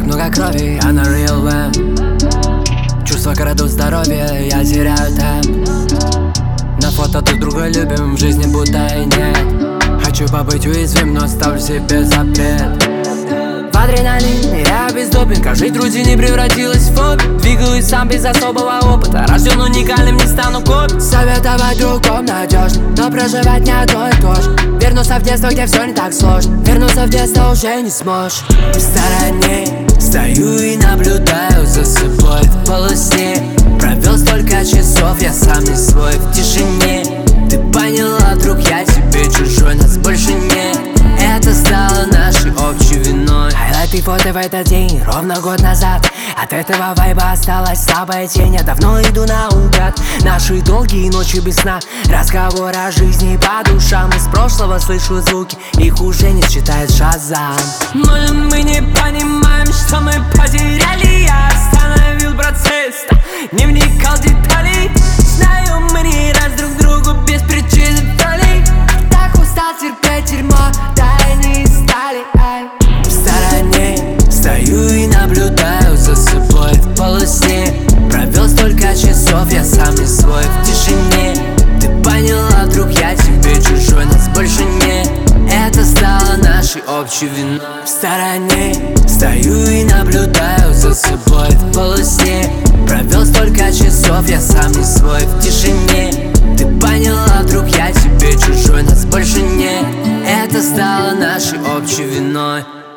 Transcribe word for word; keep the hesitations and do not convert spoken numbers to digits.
Так много крови, а на real one. Чувства крадут здоровье, я теряю темп. На фото друг друга любим, в жизни будто и нет. Хочу побыть уязвим, но ставлю себе запрет. В адреналин, я без допинга. Жить в рутине превратилась в хобби. Двигаюсь сам без особого опыта. Рожден уникальным, не стану копией. Советовать другом надежно, но проживать не одно и то же. Вернуться в детство, где все не так сложно. Вернуться в детство уже не сможешь. В стороне стою и наблюдаю за собой в полусне. Провел столько часов, я сам не свой в тишине. Ты поняла, друг, я тебе чужой, нас больше нет. Это стало нашей общей виной. Хайлайты фото в этот день, ровно год назад. От этого вайба осталась слабая тень. Я давно иду наугад. Наши долгие ночи без сна, разговоры о жизни по душам. Из прошлого слышу звуки, их уже не считает Шазам. Может, мы не понимаем, что мы потеряли. Я остановил процесс, не вникал в детали. Знаю, мы не раз друг другу без причины вдали. Так устал терпеть дерьмо, да и не стали, ай. В стороне стою и наблюдаю за собой в полусне. Провел столько часов, я сам не свой в тишине. Ты поняла, друг, я тебе чужой, нас больше нет. Это стало нашей общей виной. В стороне стою и наблюдаю за собой в полусне. Провел столько часов, я сам не свой в тишине. Ты поняла, друг, я тебе чужой, нас больше нет. Это стало нашей общей виной.